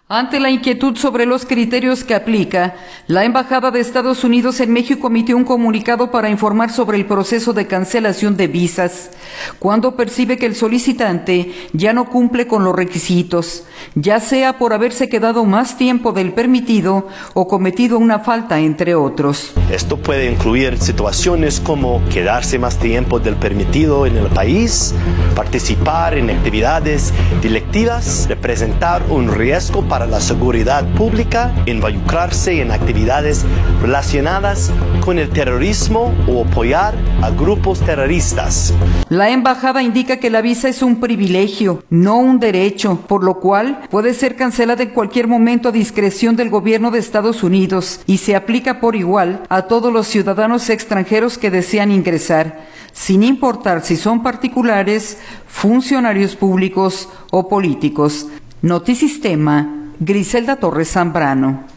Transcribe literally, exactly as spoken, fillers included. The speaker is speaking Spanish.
Ante la inquietud sobre los criterios que aplica, la Embajada de Estados Unidos en México emitió un comunicado para informar sobre el proceso de cancelación de visas, cuando percibe que el solicitante ya no cumple con los requisitos, ya sea por haberse quedado más tiempo del permitido o cometido una falta, entre otros. Esto puede incluir situaciones como quedarse más tiempo del permitido en el país, participar en actividades delictivas, representar un riesgo para para la seguridad pública, involucrarse en actividades relacionadas con el terrorismo o apoyar a grupos terroristas. La embajada indica que la visa es un privilegio, no un derecho, por lo cual puede ser cancelada en cualquier momento a discreción del gobierno de Estados Unidos y se aplica por igual a todos los ciudadanos extranjeros que desean ingresar, sin importar si son particulares, funcionarios públicos o políticos. Notisistema, Griselda Torres Zambrano.